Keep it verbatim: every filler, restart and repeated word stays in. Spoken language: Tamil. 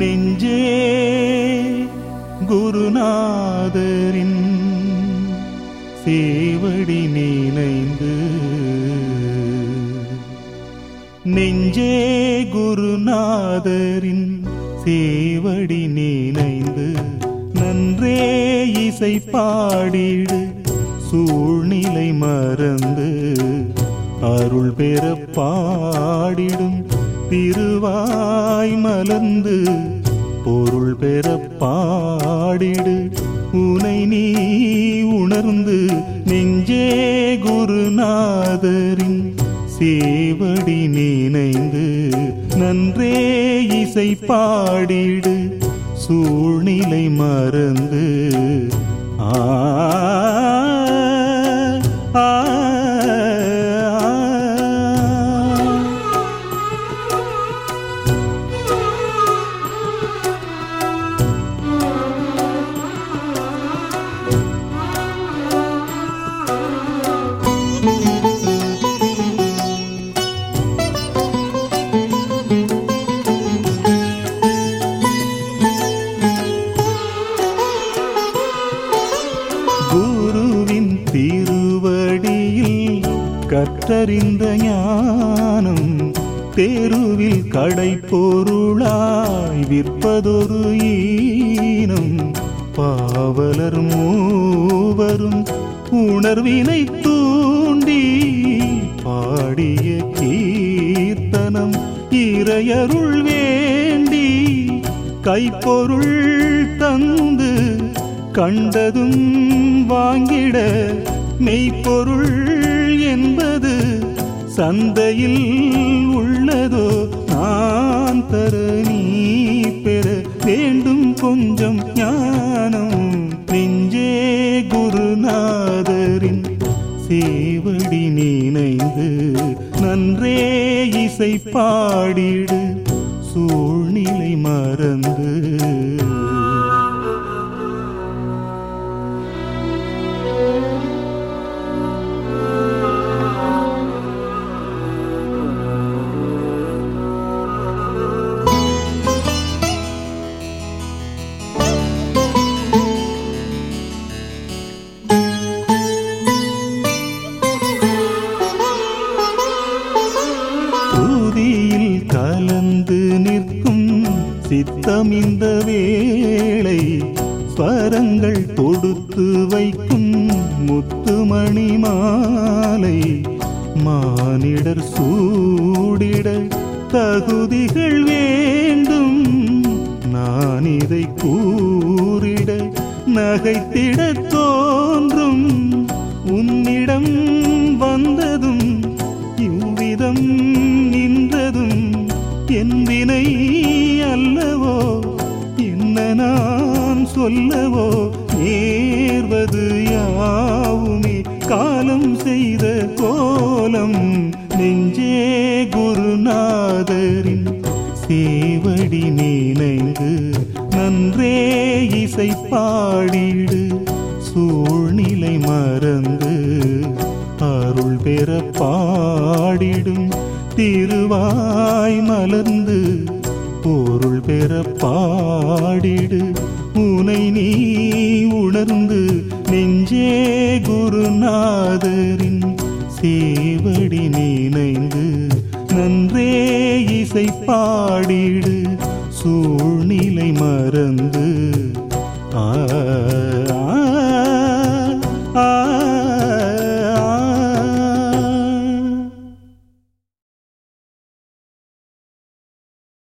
நெஞ்சே குருநாதரின் சேவடி நினைந்து நெஞ்சே குருநாதரின் சேவடி நினைந்து நன்றே இசை பாடிடு சூழ்நிலை மறந்து அருள் பெற பாடிடும் திருவாய் மலர்ந்து பொருள் பெற பாடிடு உனை நீ உணர்ந்து நெஞ்சே குருநாதரின் சேவடி நினைந்து நன்றே இசை பாடிடு சூழ்நிலை மறந்து ஆ ஆ கற்றறிந்த ஞானம் தெருவில் கடை பொருளாய் விற்பதொரு ஈனம் பாவலர் மூவரும் உணர்வினை தூண்டி பாடிய கீர்த்தனம் இறையருள் வேண்டி கைப்பொருள் தந்து கண்டதும் வாங்கிட மெய்ப்பொருள் என்பது சந்தையில் உள்ளதோ நான் தர நீ பெற வேண்டும் கொஞ்சம் ஞானம் நெஞ்சே குருநாதரின் சேவடி நினைந்து நன்றே இசை பாடிடு சூழ்நிலை மறந்து கலந்து நிற்கும் சித்தம் இந்த வேளை ஸ்வரங்கள் தொடுத்து வைக்கும் முத்துமணி மாலை மானிடர் சூடிட தகுதிகள் வேண்டும் நான் இதை கூறிட நகைத்திட தோன்றும் உன்னிடம் வந்ததும் இவ்விதம் நின்றதும் என் வினை அல்லவோ என்ன நான் சொல்லவோ நேர்வது யாவுமே காலம் செய்த கோலம் நெஞ்சே குருநாதரின் சேவடி நினைந்து நன்றே இசை பாடிடு சூழ்நிலை மறந்து அருள் பெற பாடிடும் திருவாய் மலர்ந்து பொருள் பெற பாடிடு உனை நீ உணர்ந்து நெஞ்சே குருநாதரின் சேவடி நினைந்து நன்றே இசை பாடிடு சூழ்நிலை மறந்து